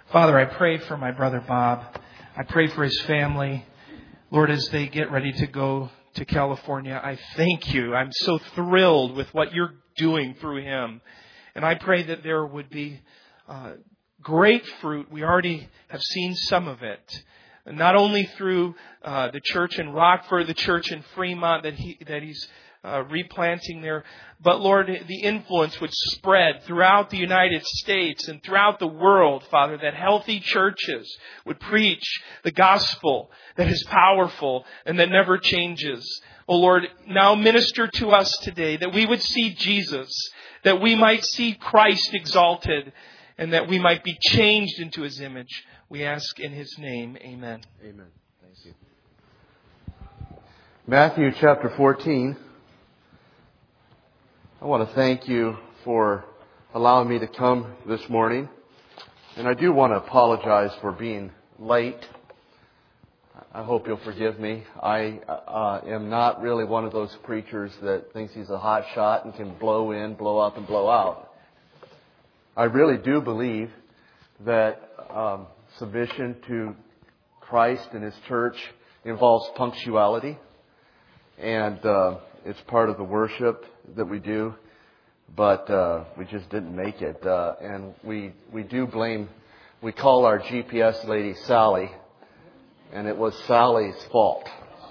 Father, I pray for my brother Bob. I pray for his family. Lord, as they get ready to go to California, I thank you. I'm so thrilled with what you're doing through him. And I pray that there would be great fruit. We already have seen some of it. Not only through the church in Rockford, the church in Fremont that he's replanting there, but Lord, the influence would spread throughout the United States and throughout the world, Father, that healthy churches would preach the gospel that is powerful and that never changes. Oh Lord, now minister to us today that we would see Jesus, that we might see Christ exalted, and that we might be changed into His image. We ask in His name, amen. Amen. Thank you. Matthew chapter 14. I want to thank you for allowing me to come this morning. And I do want to apologize for being late. I hope you'll forgive me. I am not really one of those preachers that thinks he's a hot shot and can blow in, blow up, and blow out. I really do believe that submission to Christ and His church involves punctuality. And it's part of the worship that we do. But we just didn't make it. And we do blame, we call our GPS lady Sally. And it was Sally's fault.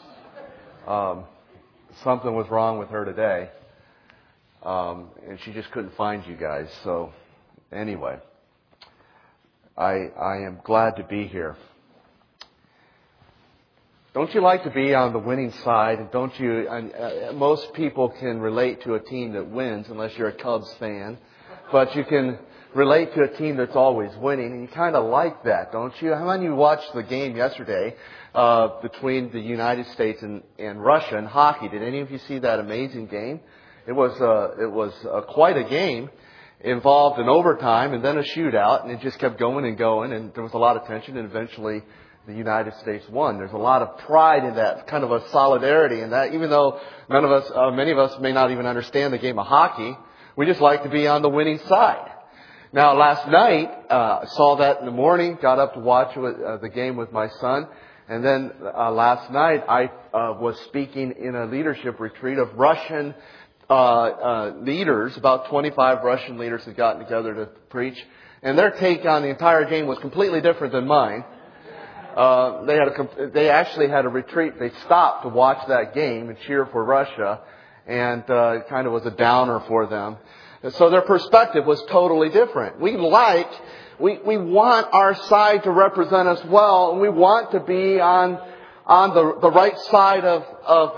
Something was wrong with her today. And she just couldn't find you guys. So anyway, I am glad to be here. Don't you like to be on the winning side? And don't you? Most people can relate to a team that wins, unless you're a Cubs fan. But you can relate to a team that's always winning, and you kind of like that, don't you? How many of you watched the game yesterday between the United States and Russia in hockey? Did any of you see that amazing game? It was quite a game. It involved an overtime and then a shootout, and it just kept going and going, and there was a lot of tension, and eventually the United States won. There's a lot of pride in that, kind of a solidarity in that, even though many of us may not even understand the game of hockey. We just like to be on the winning side. Now, last night, I saw that in the morning, got up to watch the game with my son, and then last night I was speaking in a leadership retreat of Russian leaders. About 25 Russian leaders had gotten together to preach, and their take on the entire game was completely different than mine. They actually had a retreat. They stopped to watch that game and cheer for Russia, and it kind of was a downer for them. And so their perspective was totally different. We want our side to represent us well, and we want to be on the right side of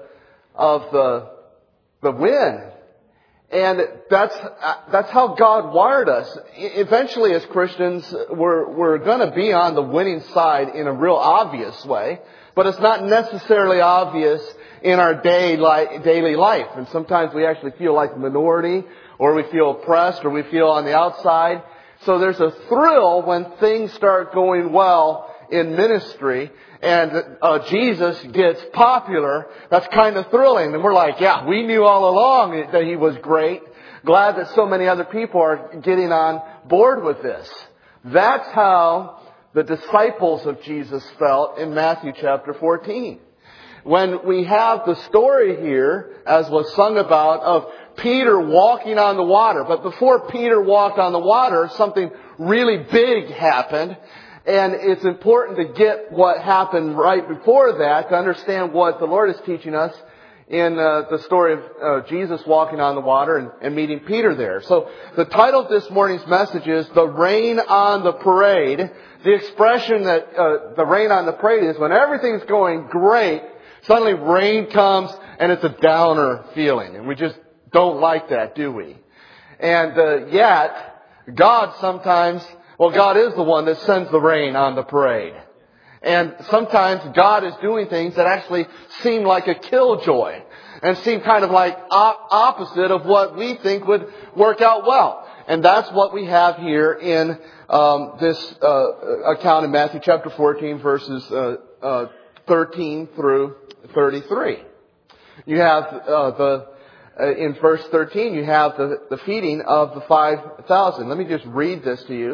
the win. And that's how God wired us. Eventually, as Christians, we're going to be on the winning side in a real obvious way, but it's not necessarily obvious in our daily life. And sometimes we actually feel like a minority, or we feel oppressed, or we feel on the outside. So there's a thrill when things start going well in ministry, and Jesus gets popular. That's kind of thrilling. And we're like, yeah, we knew all along that He was great. Glad that so many other people are getting on board with this. That's how the disciples of Jesus felt in Matthew chapter 14. When we have the story here, as was sung about, of Peter walking on the water. But before Peter walked on the water, something really big happened. And it's important to get what happened right before that to understand what the Lord is teaching us in the story of Jesus walking on the water and meeting Peter there. So the title of this morning's message is The Rain on the Parade. The expression that the rain on the parade is when everything's going great, suddenly rain comes and it's a downer feeling. And we just don't like that, do we? And yet, God is the one that sends the rain on the parade. And sometimes God is doing things that actually seem like a killjoy and seem kind of like opposite of what we think would work out well. And that's what we have here in this account in Matthew chapter 14, verses 13 through 33. You have in verse 13, you have the feeding of the 5,000. Let me just read this to you.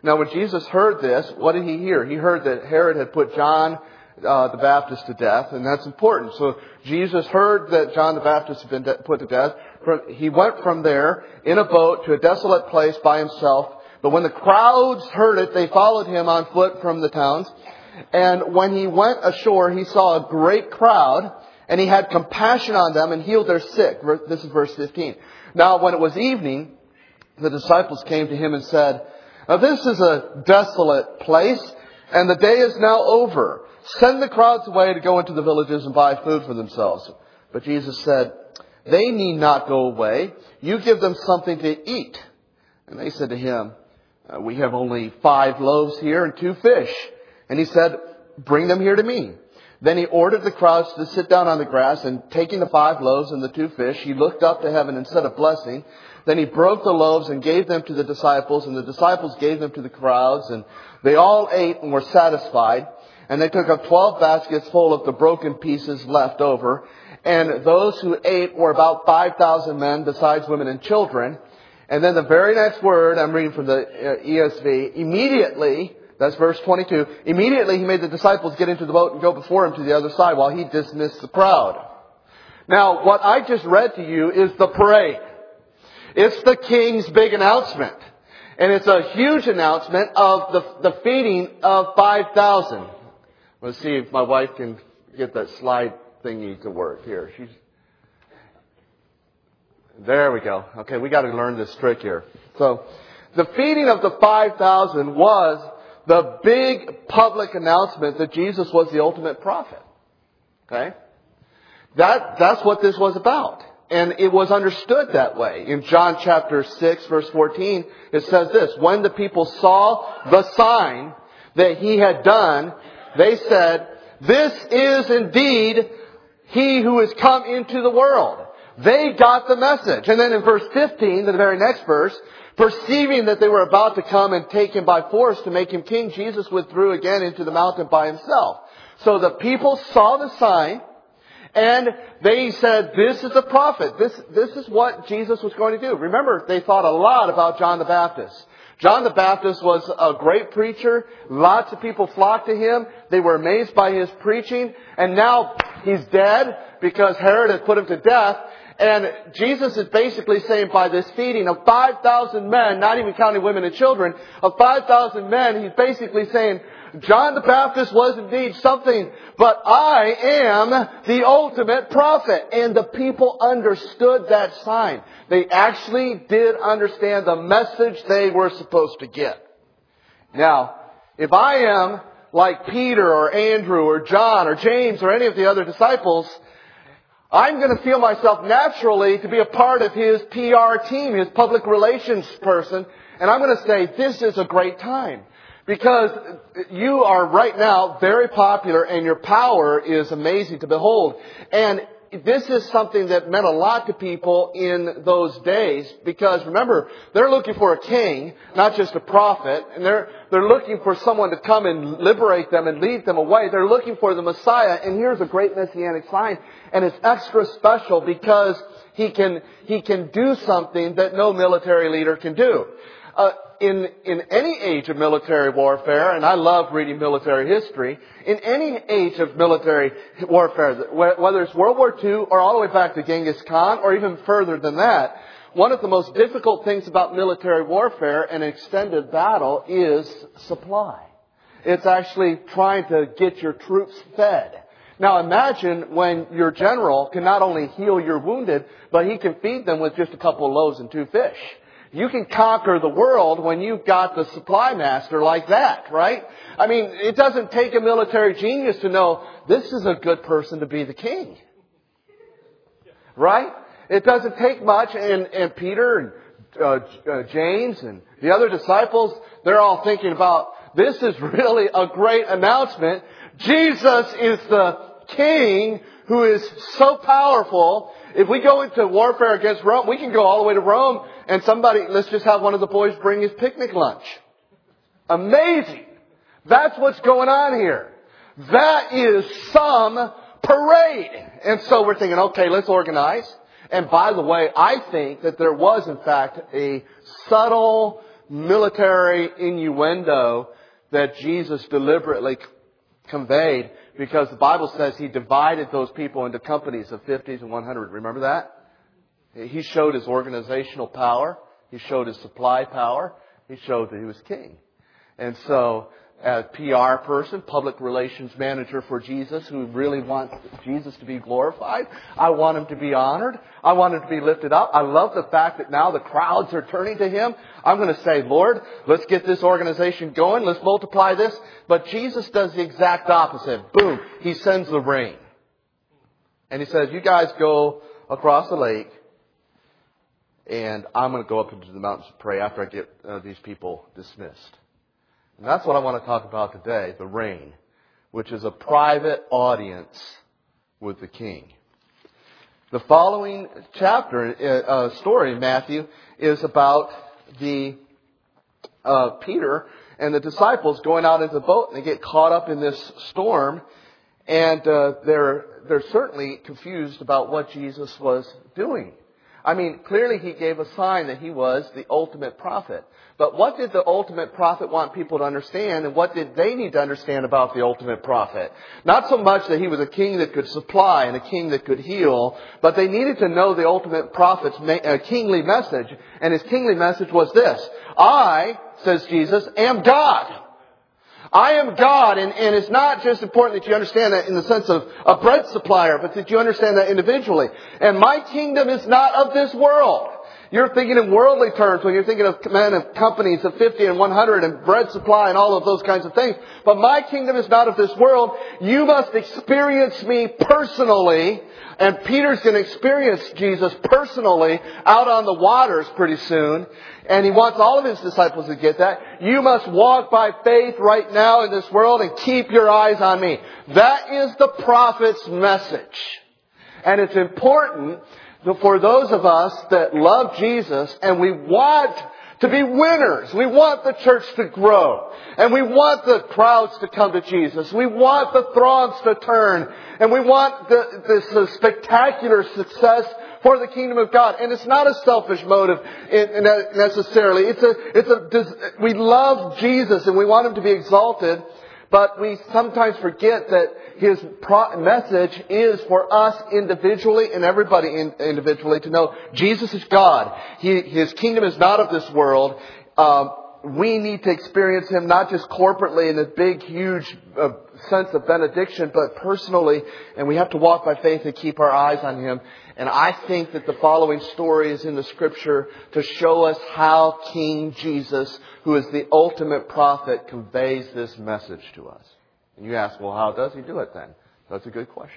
Now when Jesus heard this, what did he hear? He heard that Herod had put John the Baptist to death, and that's important. So Jesus heard that John the Baptist had been put to death. He went from there in a boat to a desolate place by himself. But when the crowds heard it, they followed him on foot from the towns. And when he went ashore, he saw a great crowd, and he had compassion on them and healed their sick. This is verse 15. Now when it was evening, the disciples came to him and said, "Now this is a desolate place, and the day is now over. Send the crowds away to go into the villages and buy food for themselves." But Jesus said, "They need not go away. You give them something to eat." And they said to him, "We have only 5 loaves here and 2 fish." And he said, "Bring them here to me." Then he ordered the crowds to sit down on the grass, and taking the 5 loaves and the 2 fish, he looked up to heaven and said a blessing. Then he broke the loaves and gave them to the disciples, and the disciples gave them to the crowds, and they all ate and were satisfied. And they took up 12 baskets full of the broken pieces left over. And those who ate were about 5,000 men, besides women and children. And then the very next word, I'm reading from the ESV, immediately, that's verse 22, immediately he made the disciples get into the boat and go before him to the other side while he dismissed the crowd. Now, what I just read to you is the parade. It's the king's big announcement. And it's a huge announcement of the feeding of 5,000. Let's see if my wife can get that slide thingy to work here. There we go. Okay, we got to learn this trick here. So, the feeding of the 5,000 was the big public announcement that Jesus was the ultimate prophet. Okay? That's what this was about. And it was understood that way. In John chapter 6, verse 14, it says this, "When the people saw the sign that he had done, they said, 'This is indeed he who has come into the world.'" They got the message. And then in verse 15, the very next verse, perceiving that they were about to come and take him by force to make him king, Jesus withdrew again into the mountain by himself. So the people saw the sign, and they said, "This is a prophet. This is what Jesus was going to do." Remember, they thought a lot about John the Baptist. John the Baptist was a great preacher. Lots of people flocked to him. They were amazed by his preaching. And now he's dead because Herod had put him to death. And Jesus is basically saying by this feeding of 5,000 men, not even counting women and children, of 5,000 men, he's basically saying, John the Baptist was indeed something, but I am the ultimate prophet. And the people understood that sign. They actually did understand the message they were supposed to get. Now, if I am like Peter or Andrew or John or James or any of the other disciples, I'm going to feel myself naturally to be a part of his PR team, his public relations person. And I'm going to say, this is a great time. Because you are right now very popular and your power is amazing to behold. And this is something that meant a lot to people in those days. Because remember, they're looking for a king, not just a prophet. And they're looking for someone to come and liberate them and lead them away. They're looking for the Messiah. And here's a great messianic sign. And it's extra special because he can do something that no military leader can do. In any age of military warfare, and I love reading military history, in any age of military warfare, whether it's World War II or all the way back to Genghis Khan or even further than that, one of the most difficult things about military warfare and extended battle is supply. It's actually trying to get your troops fed. Now imagine when your general can not only heal your wounded, but he can feed them with just a couple of loaves and 2 fish. You can conquer the world when you've got the supply master like that, right? I mean, it doesn't take a military genius to know this is a good person to be the king. Right? It doesn't take much. And Peter and James and the other disciples, they're all thinking about, this is really a great announcement. Jesus is the king who is so powerful. If we go into warfare against Rome, we can go all the way to Rome and let's just have one of the boys bring his picnic lunch. Amazing. That's what's going on here. That is some parade. And so we're thinking, okay, let's organize. And by the way, I think that there was in fact a subtle military innuendo that Jesus deliberately conveyed, because the Bible says He divided those people into companies of 50s and 100. Remember that? He showed His organizational power. He showed His supply power. He showed that He was king. And so, as PR person, public relations manager for Jesus, who really wants Jesus to be glorified, I want Him to be honored. I want Him to be lifted up. I love the fact that now the crowds are turning to Him. I'm going to say, Lord, let's get this organization going. Let's multiply this. But Jesus does the exact opposite. Boom. He sends the rain. And He says, you guys go across the lake, and I'm going to go up into the mountains to pray after I get these people dismissed. And that's what I want to talk about today, the rain, which is a private audience with the king. The following chapter, story in Matthew, is about the Peter and the disciples going out into the boat, and they get caught up in this storm, and they're certainly confused about what Jesus was doing. I mean, clearly He gave a sign that He was the ultimate prophet. But what did the ultimate prophet want people to understand, and what did they need to understand about the ultimate prophet? Not so much that He was a king that could supply and a king that could heal, but they needed to know the ultimate prophet's kingly message. And His kingly message was this: I, says Jesus, am God. I am God, and it's not just important that you understand that in the sense of a bread supplier, but that you understand that individually. And my kingdom is not of this world. You're thinking in worldly terms when you're thinking of companies of 50 and 100 and bread supply and all of those kinds of things. But my kingdom is not of this world. You must experience me personally. And Peter's going to experience Jesus personally out on the waters pretty soon. And he wants all of his disciples to get that. You must walk by faith right now in this world and keep your eyes on me. That is the prophet's message. And it's important for those of us that love Jesus and we want to be winners. We want the church to grow. And we want the crowds to come to Jesus. We want the throngs to turn. And we want this spectacular success for the kingdom of God. And it's not a selfish motive necessarily. We love Jesus and we want Him to be exalted. But we sometimes forget that His message is for us individually and everybody individually to know Jesus is God. His kingdom is not of this world. We need to experience Him not just corporately in a big, huge sense of benediction, but personally. And we have to walk by faith and keep our eyes on Him. And I think that the following story is in the Scripture to show us how King Jesus, who is the ultimate prophet, conveys this message to us. And you ask, well, how does He do it then? That's a good question.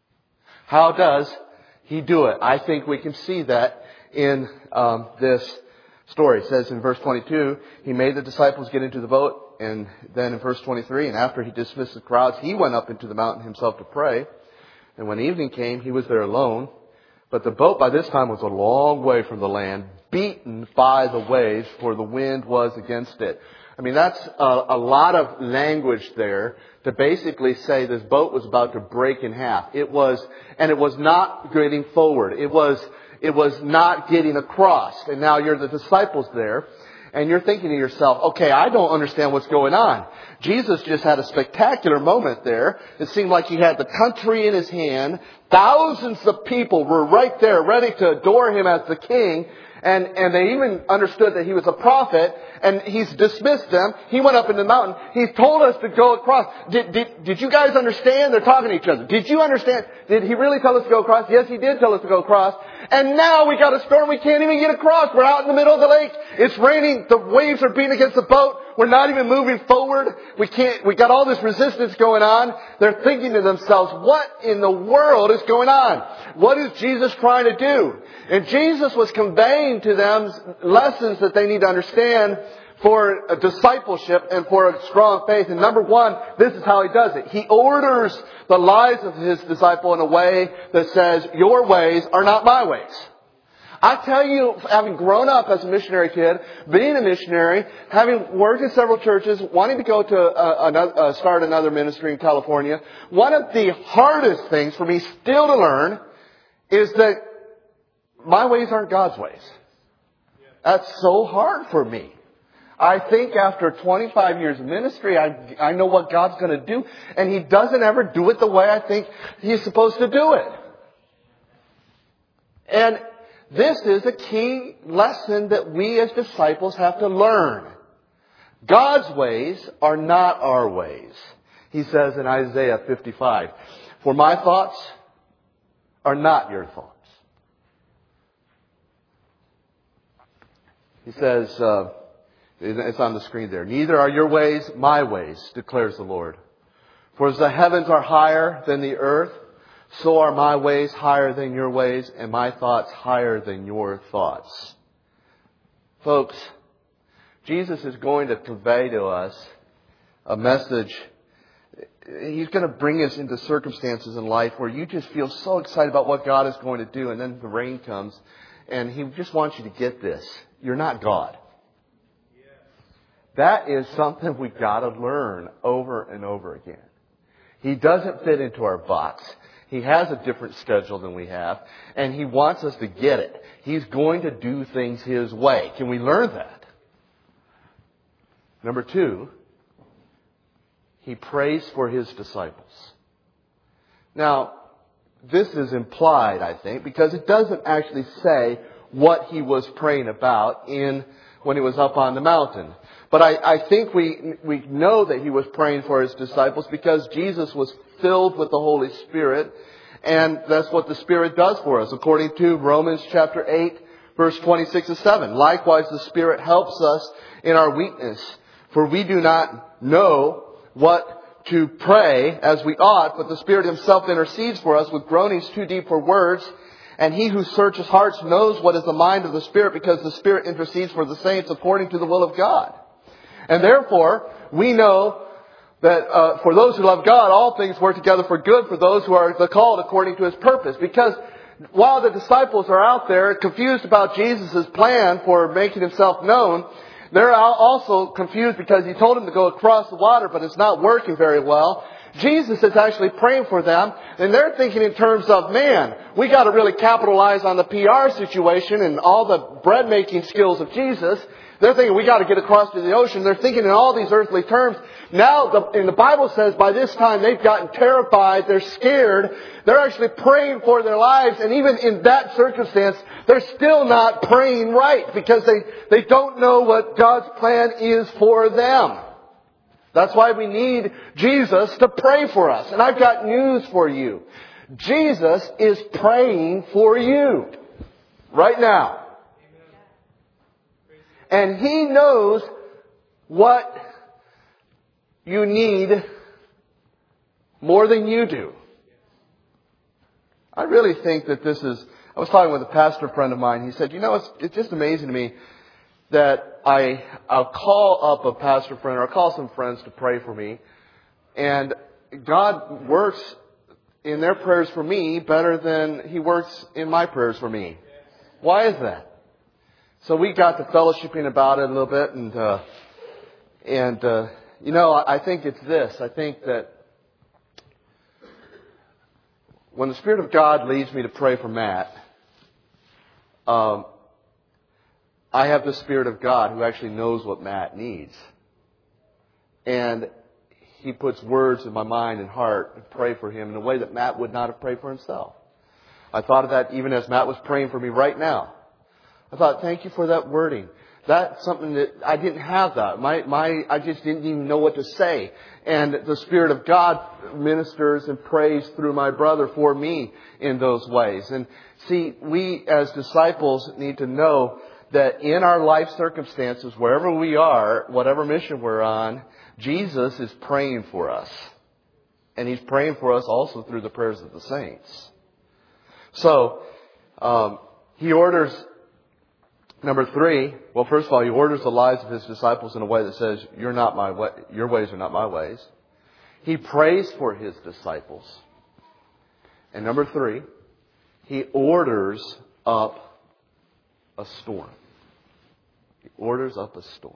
How does He do it? I think we can see that in this story. It says in verse 22, He made the disciples get into the boat. And then in verse 23, and after He dismissed the crowds, He went up into the mountain Himself to pray. And when evening came, He was there alone. But the boat by this time was a long way from the land, beaten by the waves, for the wind was against it. I mean, that's a lot of language there to basically say this boat was about to break in half. It was not getting forward. It was not getting across. And now you're the disciples there. And you're thinking to yourself, okay, I don't understand what's going on. Jesus just had a spectacular moment there. It seemed like He had the country in His hand. Thousands of people were right there ready to adore Him as the king. And they even understood that He was a prophet. And He's dismissed them. He went up in the mountain. He's told us to go across. Did you guys understand? They're talking to each other. Did you understand? Did He really tell us to go across? Yes, He did tell us to go across. And now we got a storm. We can't even get across. We're out in the middle of the lake. It's raining. The waves are beating against the boat. We're not even moving forward. We got all this resistance going on. They're thinking to themselves, what in the world is going on? What is Jesus trying to do? And Jesus was conveying to them lessons that they need to understand for a discipleship and for a strong faith. And number one, this is how He does it. He orders the lives of His disciple in a way that says, your ways are not my ways. I tell you, having grown up as a missionary kid, being a missionary, having worked in several churches, wanting to go to start another ministry in California, one of the hardest things for me still to learn is that my ways aren't God's ways. That's so hard for me. I think after 25 years of ministry, I know what God's going to do. And He doesn't ever do it the way I think He's supposed to do it. And this is a key lesson that we as disciples have to learn. God's ways are not our ways. He says in Isaiah 55, "For my thoughts are not your thoughts." He says, it's on the screen there, "Neither are your ways my ways, declares the Lord. For as the heavens are higher than the earth, so are my ways higher than your ways, and my thoughts higher than your thoughts." Folks, Jesus is going to convey to us a message. He's going to bring us into circumstances in life where you just feel so excited about what God is going to do, and then the rain comes, and He just wants you to get this. You're not God. That is something we've got to learn over and over again. He doesn't fit into our box. He has a different schedule than we have, and He wants us to get it. He's going to do things His way. Can we learn that? Number 2, He prays for His disciples. Now, this is implied, I think, because it doesn't actually say what He was praying about when He was up on the mountain. But I think we know that He was praying for His disciples because Jesus was filled with the Holy Spirit. And that's what the Spirit does for us, according to Romans chapter 8, verse 26-7. "Likewise, the Spirit helps us in our weakness. For we do not know what to pray as we ought, but the Spirit Himself intercedes for us with groanings too deep for words. And He who searches hearts knows what is the mind of the Spirit, because the Spirit intercedes for the saints according to the will of God. And therefore, we know that for those who love God, all things work together for good for those who are called according to His purpose." Because while the disciples are out there confused about Jesus' plan for making Himself known, they're also confused because He told them to go across the water, but it's not working very well. Jesus is actually praying for them, and they're thinking in terms of, man, we got to really capitalize on the PR situation and all the bread making skills of Jesus. They're thinking we got to get across to the ocean. They're thinking in all these earthly terms. Now, the Bible says by this time they've gotten terrified. They're scared. They're actually praying for their lives. And even in that circumstance, they're still not praying right because they don't know what God's plan is for them. That's why we need Jesus to pray for us. And I've got news for you. Jesus is praying for you right now. And He knows what you need more than you do. I really think that this is... I was talking with a pastor friend of mine. He said, it's just amazing to me that I'll call up a pastor friend or I'll call some friends to pray for me. And God works in their prayers for me better than He works in my prayers for me. Why is that? So we got to fellowshipping about it a little bit, and I think it's this. I think that when the Spirit of God leads me to pray for Matt, I have the Spirit of God who actually knows what Matt needs. And He puts words in my mind and heart to pray for him in a way that Matt would not have prayed for himself. I thought of that even as Matt was praying for me right now. I thought, thank you for that wording. That's something that I didn't have that. I just didn't even know what to say. And the Spirit of God ministers and prays through my brother for me in those ways. And see, we as disciples need to know that in our life circumstances, wherever we are, whatever mission we're on, Jesus is praying for us. And He's praying for us also through the prayers of the saints. So, He orders... Number 3, well, first of all, He orders the lives of His disciples in a way that says, your ways are not my ways. He prays for His disciples. And number 3, He orders up a storm. He orders up a storm.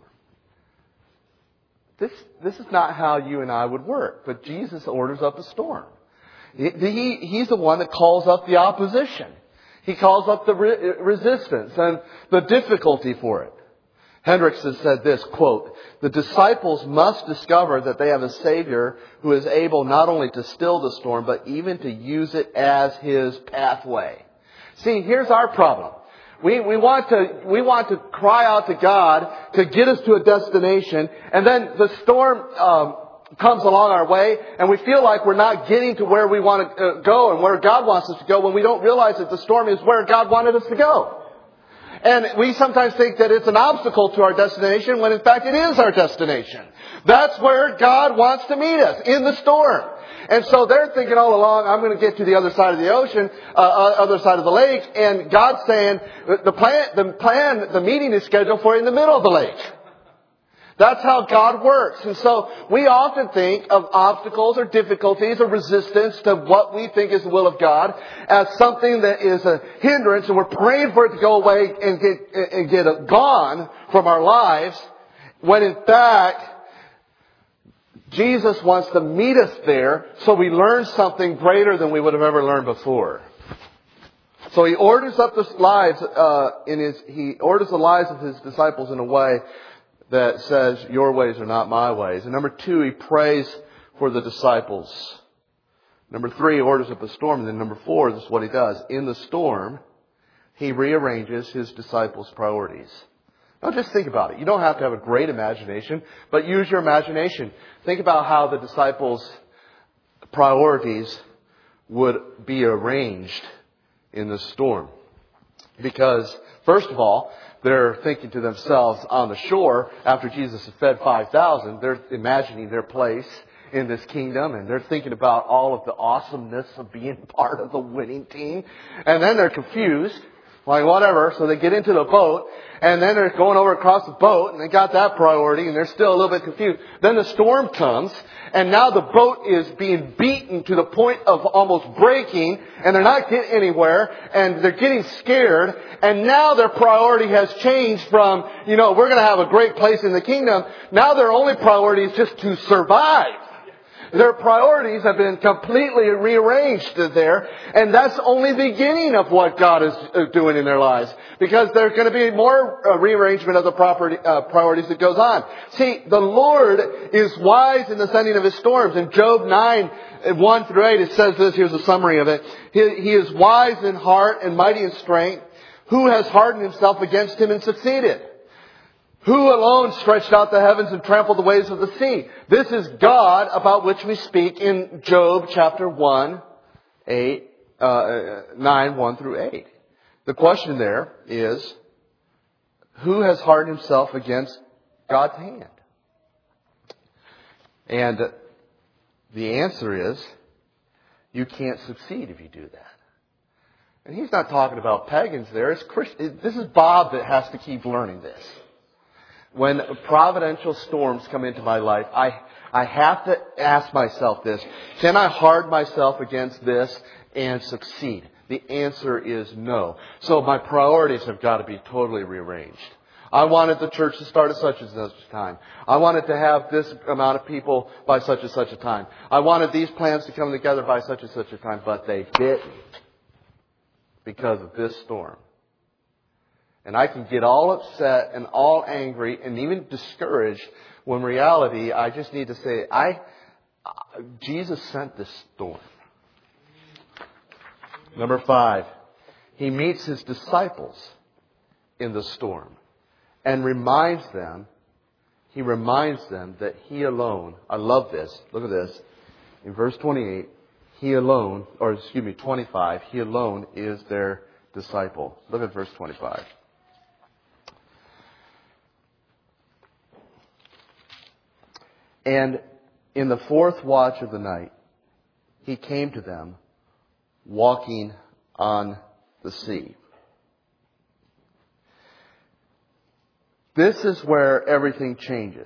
This is not how you and I would work, but Jesus orders up a storm. He's the one that calls up the opposition. He calls up the resistance and the difficulty for it. Hendricks has said this, quote, "The disciples must discover that they have a Savior who is able not only to still the storm, but even to use it as His pathway." See, here's our problem. We want to cry out to God to get us to a destination, and then the storm comes along our way, and we feel like we're not getting to where we want to go and where God wants us to go, when we don't realize that the storm is where God wanted us to go. And we sometimes think that it's an obstacle to our destination, when in fact it is our destination. That's where God wants to meet us, in the storm. And so they're thinking all along, I'm going to get to the other side of the ocean, other side of the lake, and God's saying, the meeting is scheduled for you in the middle of the lake. That's how God works. And so we often think of obstacles or difficulties or resistance to what we think is the will of God as something that is a hindrance, and we're praying for it to go away and get gone from our lives, when in fact Jesus wants to meet us there so we learn something greater than we would have ever learned before. So He orders up the lives the lives of His disciples in a way that says, your ways are not my ways. And number 2, He prays for the disciples. Number 3, He orders up a storm. And then number 4, this is what He does. In the storm, He rearranges His disciples' priorities. Now just think about it. You don't have to have a great imagination, but use your imagination. Think about how the disciples' priorities would be arranged in the storm. Because, first of all, they're thinking to themselves on the shore, after Jesus had fed 5,000, they're imagining their place in this kingdom, and they're thinking about all of the awesomeness of being part of the winning team. And then they're confused, like whatever, so they get into the boat, and then they're going over across the boat, and they got that priority, and they're still a little bit confused. Then the storm comes, and now the boat is being beaten to the point of almost breaking, and they're not getting anywhere, and they're getting scared, and now their priority has changed from, we're going to have a great place in the kingdom. Now their only priority is just to survive. Their priorities have been completely rearranged there, and that's only the beginning of what God is doing in their lives, because there's going to be more rearrangement of the priorities that goes on. See, the Lord is wise in the sending of His storms. In Job 9, 1 through 8, it says this, here's a summary of it. He is wise in heart and mighty in strength. Who has hardened himself against Him and succeeded? Who alone stretched out the heavens and trampled the waves of the sea? This is God about which we speak in Job chapter 9, 1 through 8. The question there is, who has hardened himself against God's hand? And the answer is, you can't succeed if you do that. And He's not talking about pagans there. It's Christian. This is Bob that has to keep learning this. When providential storms come into my life, I have to ask myself this. Can I harden myself against this and succeed? The answer is no. So my priorities have got to be totally rearranged. I wanted the church to start at such and such a time. I wanted to have this amount of people by such and such a time. I wanted these plans to come together by such and such a time, but they didn't because of this storm. And I can get all upset and all angry and even discouraged, when in reality I just need to say, Jesus sent this storm. Number 5, He meets His disciples in the storm and reminds them that He alone, I love this, look at this, in verse 28, 25, He alone is their disciple. Look at verse 25. And in the 4th watch of the night, He came to them walking on the sea. This is where everything changes.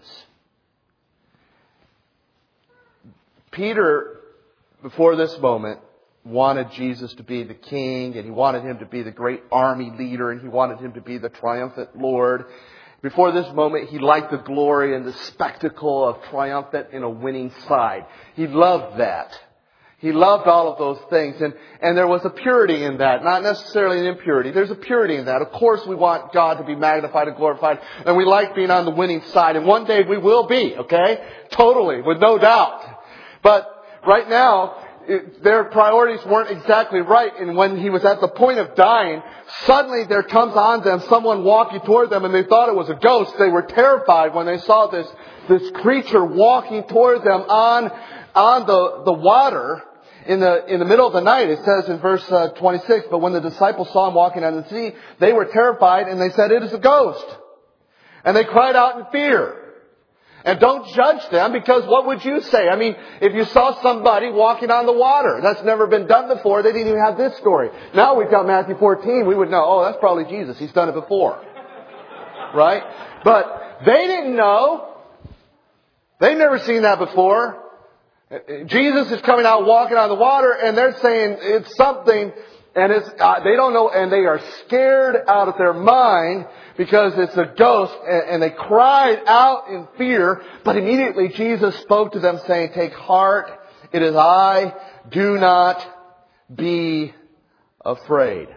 Peter, before this moment, wanted Jesus to be the king, and he wanted Him to be the great army leader, and he wanted Him to be the triumphant Lord. Before this moment, he liked the glory and the spectacle of triumphant in a winning side. He loved that. He loved all of those things. And there was a purity in that. Not necessarily an impurity. There's a purity in that. Of course we want God to be magnified and glorified. And we like being on the winning side. And one day we will be, okay? Totally, with no doubt. But right now, their priorities weren't exactly right. And when he was at the point of dying, suddenly there comes on them someone walking toward them, and they thought it was a ghost. They were terrified when they saw this creature walking toward them on the water in the middle of the night. It says in verse 26, but when the disciples saw him walking on the sea, they were terrified, and they said, it is a ghost. And they cried out in fear. And don't judge them, because what would you say? I mean, if you saw somebody walking on the water, that's never been done before. They didn't even have this story. Now we've got Matthew 14. We would know, oh, that's probably Jesus. He's done it before. Right? But they didn't know. They've never seen that before. Jesus is coming out walking on the water, and they're saying it's something, and they don't know, and they are scared out of their mind because it's a ghost, and they cried out in fear. But immediately Jesus spoke to them, saying, take heart, it is I, do not be afraid.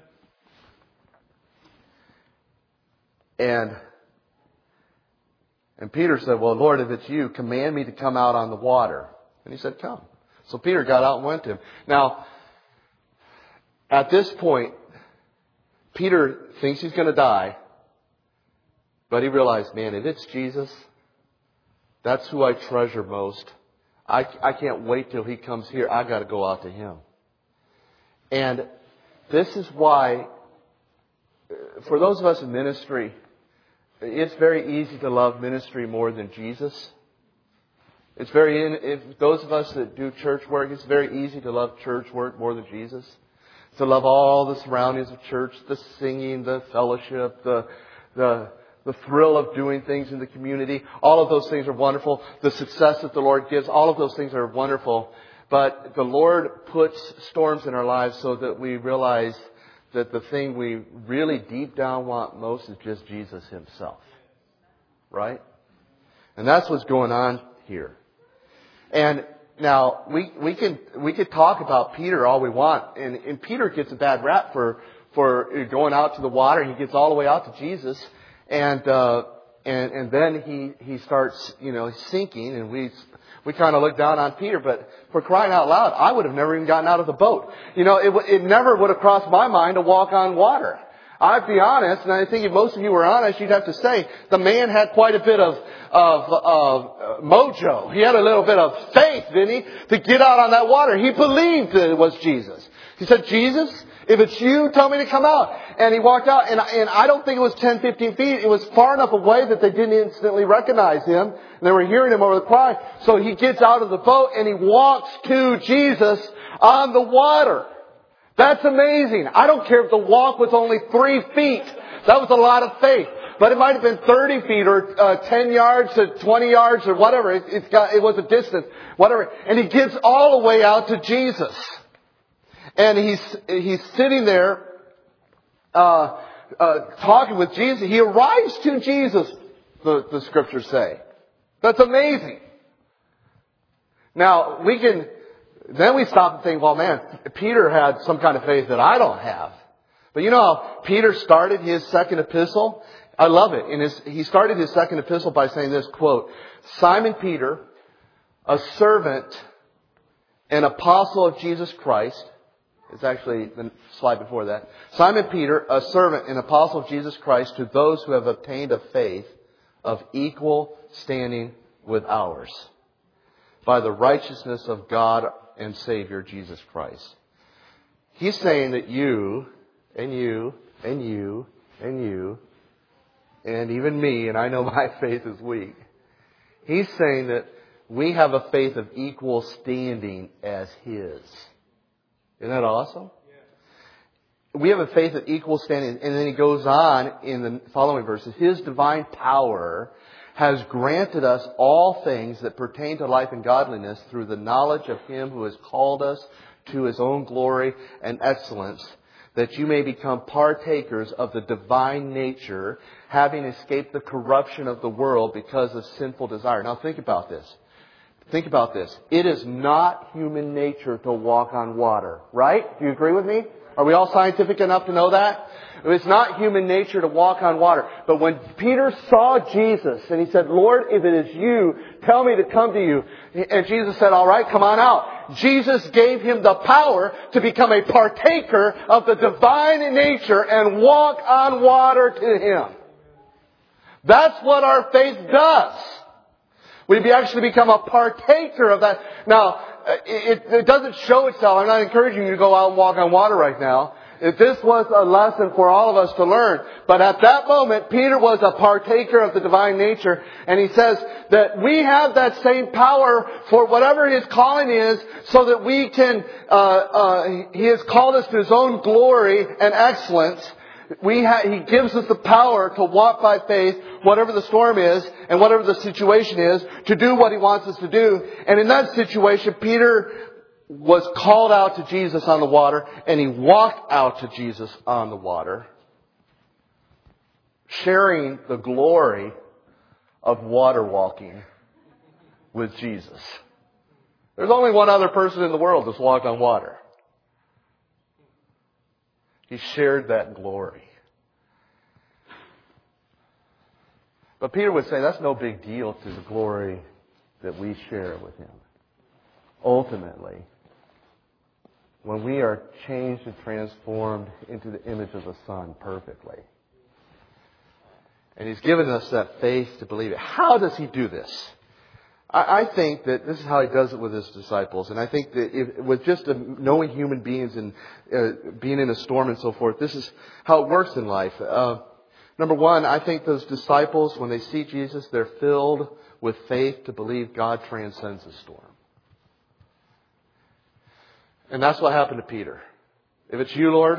And Peter said, well, Lord, if it's you, command me to come out on the water. And he said, come. So Peter got out and went to him. Now, at this point, Peter thinks he's going to die. But he realized, man, if it's Jesus, that's who I treasure most. I can't wait till he comes here. I got to go out to him. And this is why, for those of us in ministry, it's very easy to love ministry more than Jesus. If those of us that do church work, it's very easy to love church work more than Jesus. To love all the surroundings of church, the singing, the fellowship, the thrill of doing things in the community. All of those things are wonderful. The success that the Lord gives, all of those things are wonderful. But the Lord puts storms in our lives so that we realize that the thing we really deep down want most is just Jesus Himself. Right? And that's what's going on here. And now we could talk about Peter all we want, and Peter gets a bad rap for going out to the water. He gets all the way out to Jesus, and then he starts sinking, and we kind of look down on Peter. But for crying out loud, I would have never even gotten out of the boat. It never would have crossed my mind to walk on water. I'd be honest, and I think if most of you were honest, you'd have to say the man had quite a bit of mojo. He had a little bit of faith, didn't he, to get out on that water. He believed that it was Jesus. He said, Jesus, if it's you, tell me to come out. And he walked out, and I don't think it was 10, 15 feet. It was far enough away that they didn't instantly recognize him. And they were hearing him over the cry. So he gets out of the boat, and he walks to Jesus on the water. That's amazing. I don't care if the walk was only 3 feet. That was a lot of faith. But it might have been 30 feet or 10 yards to 20 yards or whatever. It was a distance, whatever. And he gets all the way out to Jesus. And he's sitting there talking with Jesus. He arrives to Jesus, the scriptures say. That's amazing. Now, then we stop and think, well, man, Peter had some kind of faith that I don't have. But you know how Peter started his second epistle? I love it. He started his second epistle by saying this, quote, Simon Peter, a servant and apostle of Jesus Christ. It's actually the slide before that. Simon Peter, a servant and apostle of Jesus Christ, to those who have obtained a faith of equal standing with ours, by the righteousness of God and Savior Jesus Christ. He's saying that you and you and you and you and even me, and I know my faith is weak. He's saying that we have a faith of equal standing as His. Isn't that awesome? Yeah. We have a faith of equal standing. And then he goes on in the following verses. His divine power has granted us all things that pertain to life and godliness through the knowledge of Him who has called us to His own glory and excellence, that you may become partakers of the divine nature, having escaped the corruption of the world because of sinful desire. Now think about this. Think about this. It is not human nature to walk on water, right? Do you agree with me? Are we all scientific enough to know that? It's not human nature to walk on water. But when Peter saw Jesus and he said, Lord, if it is you, tell me to come to you. And Jesus said, all right, come on out. Jesus gave him the power to become a partaker of the divine nature and walk on water to him. That's what our faith does. We actually become a partaker of that. Now, it doesn't show itself. I'm not encouraging you to go out and walk on water right now. This was a lesson for all of us to learn. But at that moment, Peter was a partaker of the divine nature. And he says that we have that same power for whatever his calling is, so that we can, he has called us to his own glory and excellence. He gives us the power to walk by faith, whatever the storm is and whatever the situation is, to do what he wants us to do. And in that situation, Peter was called out to Jesus on the water, and he walked out to Jesus on the water, sharing the glory of water walking with Jesus. There's only one other person in the world that's walked on water. He shared that glory. But Peter would say that's no big deal to the glory that we share with him. Ultimately, when we are changed and transformed into the image of the Son perfectly, and he's given us that faith to believe it. How does he do this? I think that this is how he does it with his disciples. And I think that with just knowing human beings and being in a storm and so forth, this is how it works in life. Number one, I think those disciples, when they see Jesus, they're filled with faith to believe God transcends the storm. And that's what happened to Peter. If it's you, Lord,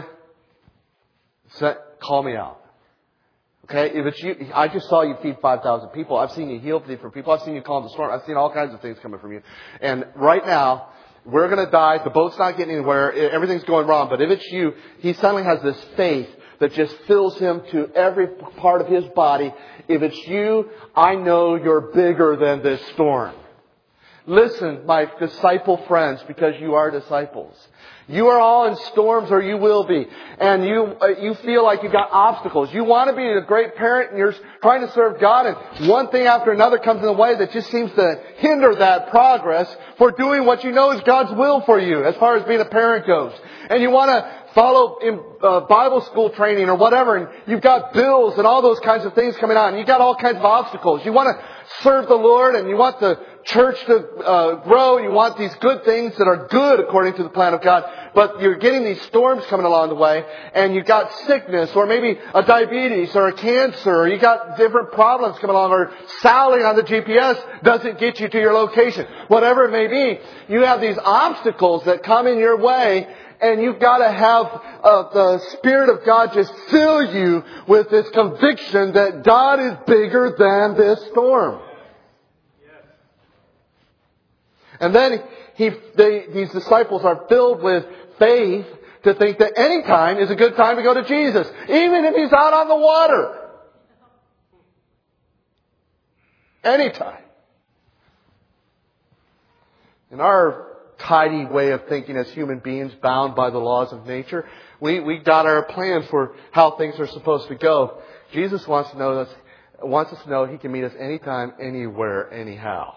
call me out. Okay, if it's you, I just saw you feed 5,000 people. I've seen you heal different people. I've seen you calm the storm. I've seen all kinds of things coming from you. And right now, we're going to die. The boat's not getting anywhere. Everything's going wrong. But if it's you, he suddenly has this faith that just fills him to every part of his body. If it's you, I know you're bigger than this storm. Listen, my disciple friends, because you are disciples. You are all in storms, or you will be. And you feel like you've got obstacles. You want to be a great parent, and you're trying to serve God, and one thing after another comes in the way that just seems to hinder that progress for doing what you know is God's will for you, as far as being a parent goes. And you want to follow in Bible school training or whatever, and you've got bills and all those kinds of things coming on. You've got all kinds of obstacles. You want to serve the Lord, and you want the church to grow. You want these good things that are good according to the plan of God. But you're getting these storms coming along the way, and you've got sickness, or maybe a diabetes, or a cancer, or you got different problems coming along, or Sally on the GPS doesn't get you to your location. Whatever it may be, you have these obstacles that come in your way, and you've got to have the Spirit of God just fill you with this conviction that God is bigger than this storm. And then these disciples are filled with faith to think that any time is a good time to go to Jesus, even if he's out on the water. Anytime. In our tidy way of thinking as human beings bound by the laws of nature, we got our plan for how things are supposed to go. Jesus wants us to know he can meet us anytime, anywhere, anyhow.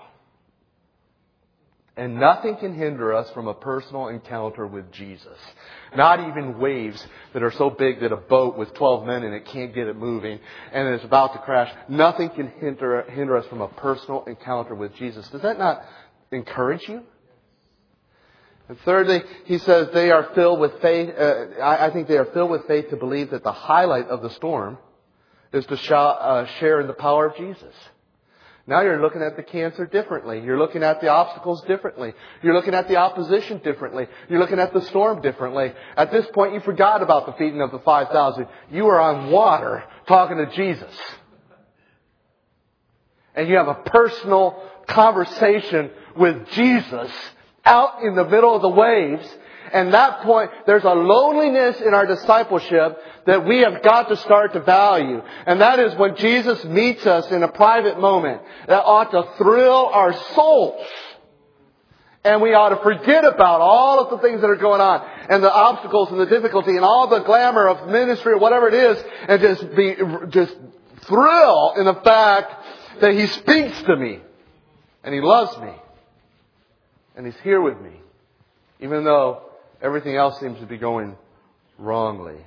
And nothing can hinder us from a personal encounter with Jesus. Not even waves that are so big that a boat with 12 men in it can't get it moving and it's about to crash. Nothing can hinder us from a personal encounter with Jesus. Does that not encourage you? And thirdly, he says they are filled with faith. I think they are filled with faith to believe that the highlight of the storm is to share in the power of Jesus. Now you're looking at the cancer differently. You're looking at the obstacles differently. You're looking at the opposition differently. You're looking at the storm differently. At this point, you forgot about the feeding of the 5,000. You are on water talking to Jesus. And you have a personal conversation with Jesus out in the middle of the waves. And at that point, there's a loneliness in our discipleship that we have got to start to value. And that is when Jesus meets us in a private moment. That ought to thrill our souls. And we ought to forget about all of the things that are going on and the obstacles and the difficulty and all the glamour of ministry or whatever it is, and just thrill in the fact that He speaks to me and He loves me and He's here with me, even though everything else seems to be going wrongly.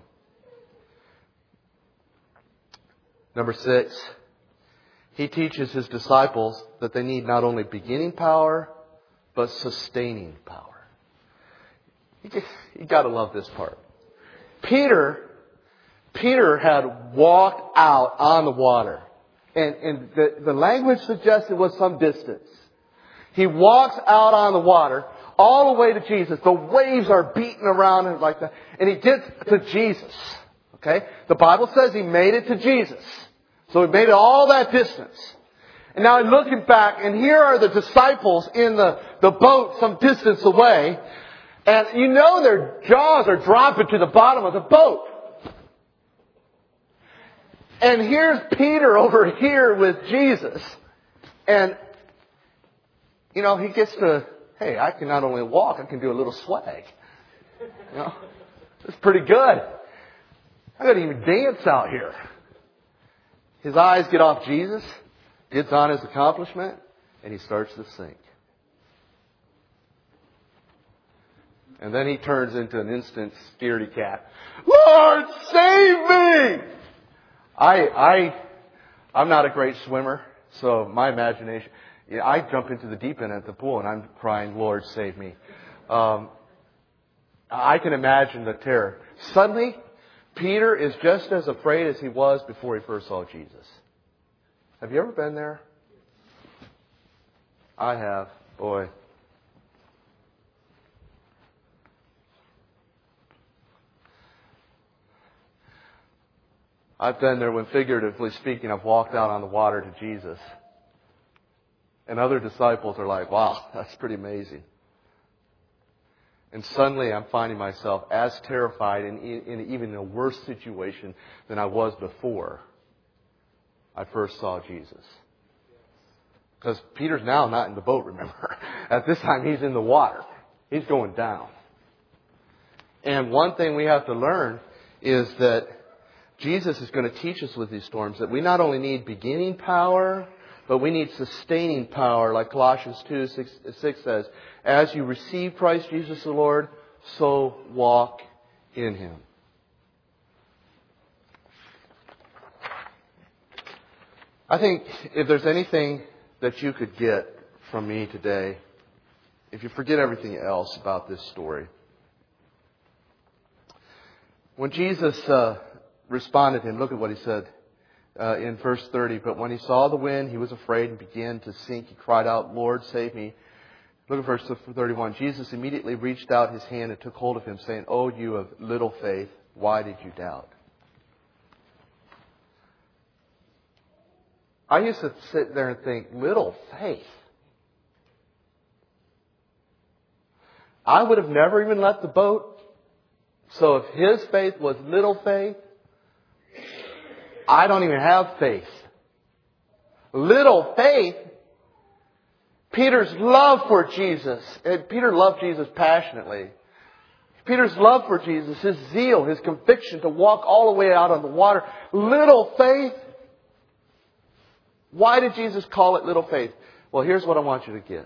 Number 6, He teaches His disciples that they need not only beginning power, but sustaining power. You got to love this part. Peter had walked out on the water. And the language suggests it was some distance. He walks out on the water all the way to Jesus. The waves are beating around him like that. And he gets to Jesus. Okay? The Bible says he made it to Jesus. So he made it all that distance. And now looking back, and here are the disciples in the boat some distance away. And you know their jaws are dropping to the bottom of the boat. And here's Peter over here with Jesus. And, you know, he gets to, hey, I can not only walk, I can do a little swag. You know, it's pretty good. I could even dance out here. His eyes get off Jesus, gets on his accomplishment, and he starts to sink. And then he turns into an instant scaredy cat. Lord, save me! I'm not a great swimmer, so my imagination, I jump into the deep end at the pool and I'm crying, Lord, save me. I can imagine the terror. Suddenly, Peter is just as afraid as he was before he first saw Jesus. Have you ever been there? I have. Boy. I've been there when, figuratively speaking, I've walked out on the water to Jesus. And other disciples are like, wow, that's pretty amazing. And suddenly I'm finding myself as terrified in even a worse situation than I was before I first saw Jesus. Because Peter's now not in the boat, remember. At this time he's in the water. He's going down. And one thing we have to learn is that Jesus is going to teach us with these storms that we not only need beginning power, but we need sustaining power, like Colossians 2:6 says. As you receive Christ Jesus the Lord, so walk in Him. I think if there's anything that you could get from me today, if you forget everything else about this story, when Jesus responded to him, look at what he said in verse 30. But when he saw the wind, he was afraid and began to sink. He cried out, Lord, save me. Look at verse 31. Jesus immediately reached out his hand and took hold of him, saying, Oh, you of little faith, why did you doubt? I used to sit there and think, little faith. I would have never even left the boat. So if his faith was little faith, I don't even have faith. Little faith. Peter's love for Jesus. And Peter loved Jesus passionately. Peter's love for Jesus, his zeal, his conviction to walk all the way out on the water. Little faith. Why did Jesus call it little faith? Well, here's what I want you to get.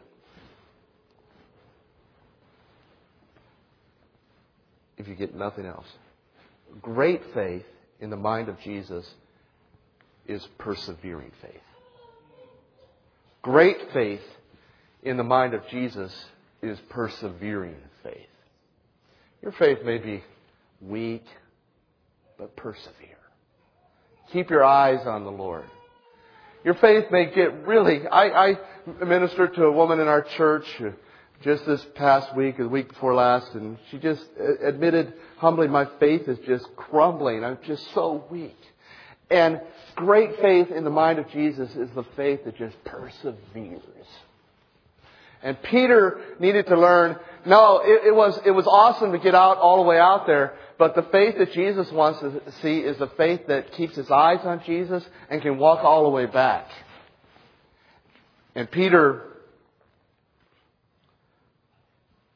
If you get nothing else. Great faith in the mind of Jesus is persevering faith. Great faith in the mind of Jesus is persevering faith. Your faith may be weak, but persevere. Keep your eyes on the Lord. Your faith may get really... I ministered to a woman in our church just this past week, or the week before last, and she just admitted humbly, my faith is just crumbling. I'm just so weak. And great faith in the mind of Jesus is the faith that just perseveres. And Peter needed to learn, no, it was awesome to get out all the way out there, but the faith that Jesus wants to see is the faith that keeps his eyes on Jesus and can walk all the way back. And Peter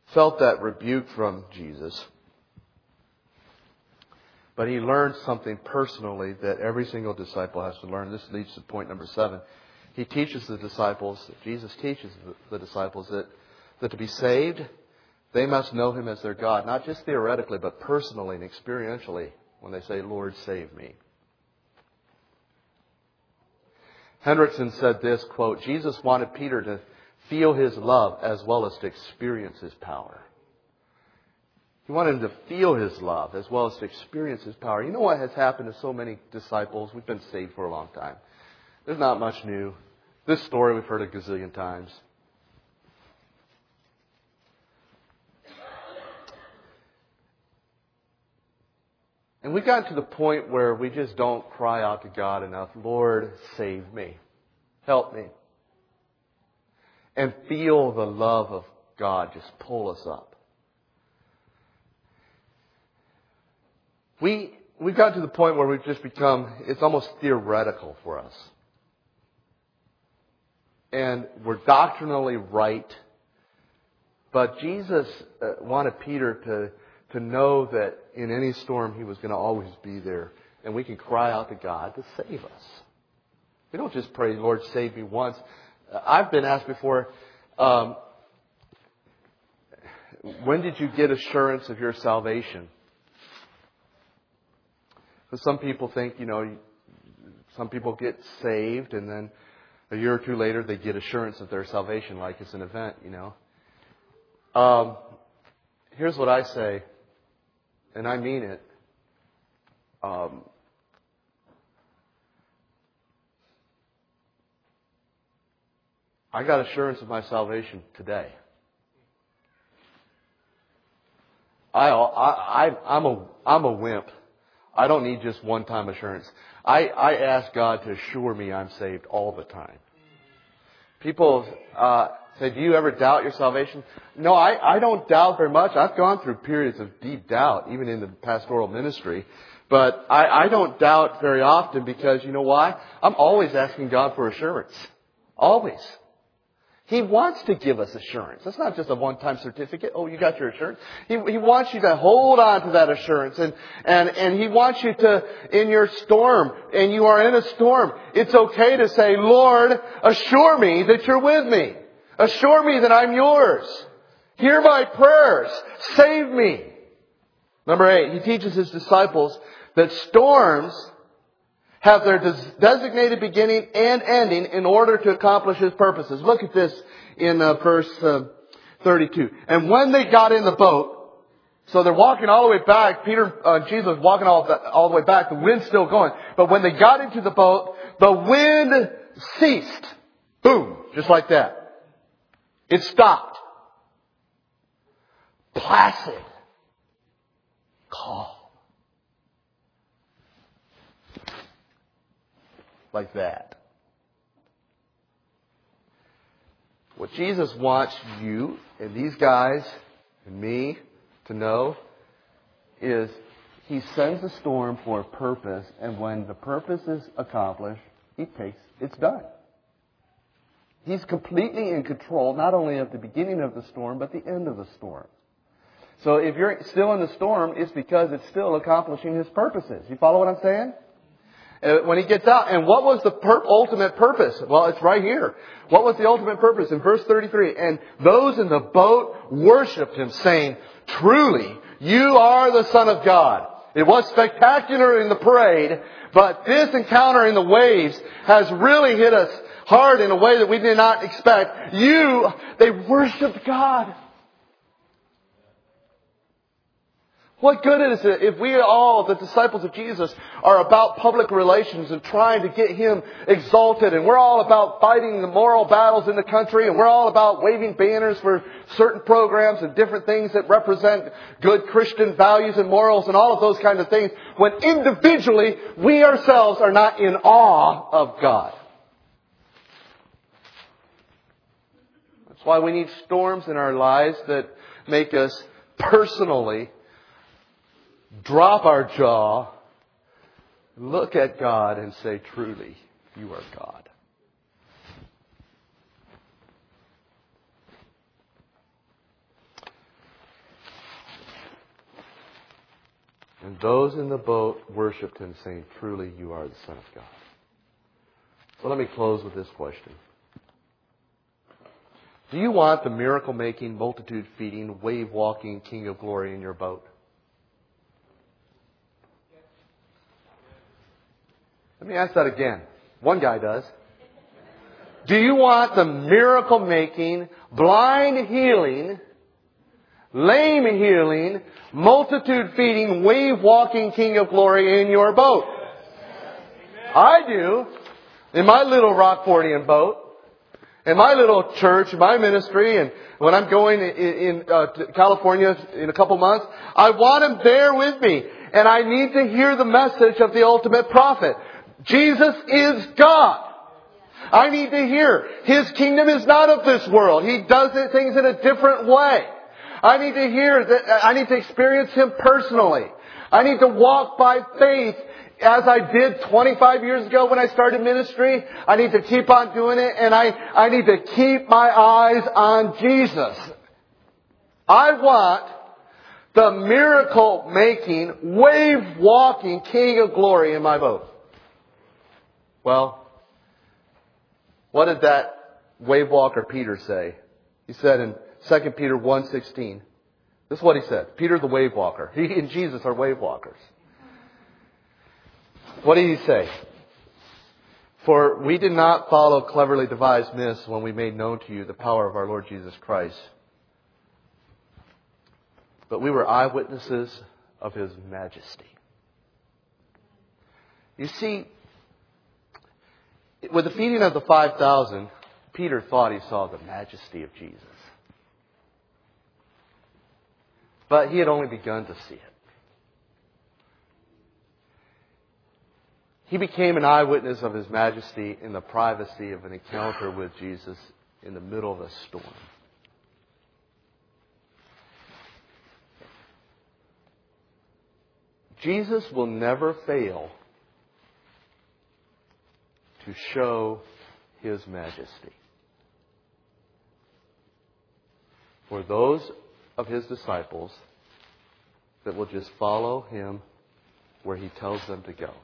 felt that rebuke from Jesus. But he learned something personally that every single disciple has to learn. This leads to point number 7. He teaches the disciples, Jesus teaches the disciples that to be saved, they must know Him as their God. Not just theoretically, but personally and experientially when they say, Lord, save me. Hendrickson said this, quote, Jesus wanted Peter to feel His love as well as to experience His power. He wanted him to feel His love as well as to experience His power. You know what has happened to so many disciples? We've been saved for a long time. There's not much new. This story we've heard a gazillion times. And we've gotten to the point where we just don't cry out to God enough, Lord, save me. Help me. And feel the love of God just pull us up. We've gotten to the point where we've just become, it's almost theoretical for us. And we're doctrinally right. But Jesus wanted Peter to know that in any storm He was going to always be there. And we can cry out to God to save us. We don't just pray, Lord, save me once. I've been asked before, when did you get assurance of your salvation? Because some people think, some people get saved and then a year or two later they get assurance of their salvation like it's an event, Here's what I say, and I mean it. I got assurance of my salvation today. I'm a wimp. I don't need just one-time assurance. I ask God to assure me I'm saved all the time. People say, do you ever doubt your salvation? No, I don't doubt very much. I've gone through periods of deep doubt, even in the pastoral ministry. But I don't doubt very often because, you know why? I'm always asking God for assurance. Always. He wants to give us assurance. That's not just a one-time certificate. Oh, you got your assurance. He wants you to hold on to that assurance. And He wants you to, in your storm, and you are in a storm, it's okay to say, Lord, assure me that you're with me. Assure me that I'm yours. Hear my prayers. Save me. Number 8, He teaches His disciples that storms have their designated beginning and ending in order to accomplish His purposes. Look at this in verse 32. And when they got in the boat, so they're walking all the way back. Jesus walking all the way back. The wind's still going. But when they got into the boat, the wind ceased. Boom. Just like that. It stopped. Placid. Calm. Like that. What Jesus wants you and these guys and me to know is He sends a storm for a purpose, and when the purpose is accomplished, it's done. He's completely in control, not only of the beginning of the storm, but the end of the storm. So if you're still in the storm, it's because it's still accomplishing His purposes. You follow what I'm saying? When He gets out, and what was the ultimate purpose? Well, it's right here. What was the ultimate purpose? In verse 33, and those in the boat worshipped Him, saying, truly, you are the Son of God. It was spectacular in the parade, but this encounter in the waves has really hit us hard in a way that we did not expect. They worshipped God. What good is it if we all, the disciples of Jesus, are about public relations and trying to get Him exalted, and we're all about fighting the moral battles in the country, and we're all about waving banners for certain programs and different things that represent good Christian values and morals and all of those kind of things, when individually we ourselves are not in awe of God. That's why we need storms in our lives that make us personally drop our jaw, look at God and say, truly, you are God. And those in the boat worshipped him, saying, "Truly you are the Son of God." So let me close with this question. Do you want the miracle-making, multitude-feeding, wave-walking King of Glory in your boat? Let me ask that again. One guy does. Do you want the miracle-making, blind healing, lame healing, multitude-feeding, wave-walking King of Glory in your boat? I do. In my little Rockfordian boat. In my little church, my ministry, and when I'm going to California in a couple months, I want Him there with me. And I need to hear the message of the ultimate prophet. Jesus is God. I need to hear His kingdom is not of this world. He does things in a different way. I need to hear that. I need to experience Him personally. I need to walk by faith as I did 25 years ago when I started ministry. I need to keep on doing it, and I need to keep my eyes on Jesus. I want the miracle-making, wave-walking King of Glory in my boat. Well, what did that wave walker Peter say? He said in 2 Peter 1:16. This is what he said. Peter the wave walker. He and Jesus are wave walkers. What did he say? For we did not follow cleverly devised myths when we made known to you the power of our Lord Jesus Christ. But we were eyewitnesses of His majesty. You see, with the feeding of the 5,000, Peter thought he saw the majesty of Jesus. But he had only begun to see it. He became an eyewitness of His majesty in the privacy of an encounter with Jesus in the middle of a storm. Jesus will never fail to show His majesty. For those of His disciples that will just follow Him where He tells them to go.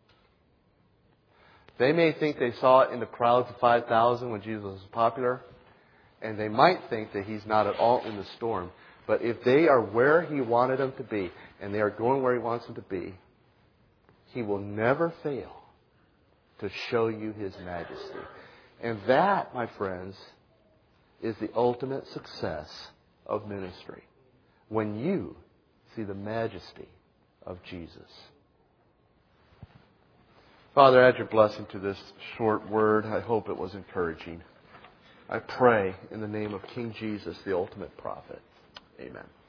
They may think they saw it in the crowds of 5,000 when Jesus was popular, and they might think that He's not at all in the storm. But if they are where He wanted them to be, and they are going where He wants them to be, He will never fail to show you His majesty. And that, my friends, is the ultimate success of ministry. When you see the majesty of Jesus. Father, add your blessing to this short word. I hope it was encouraging. I pray in the name of King Jesus, the ultimate prophet. Amen.